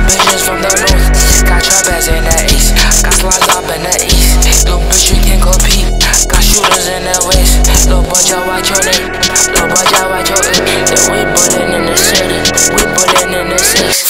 bitches from the north. Got trappers in the east. Got slides up in the east. Little bitch, you can't compete. Got shooters in the west. Little boy, just watch your name. Little boy, just watch your name. Yeah, we bullin' in the city. We bullin' in the six.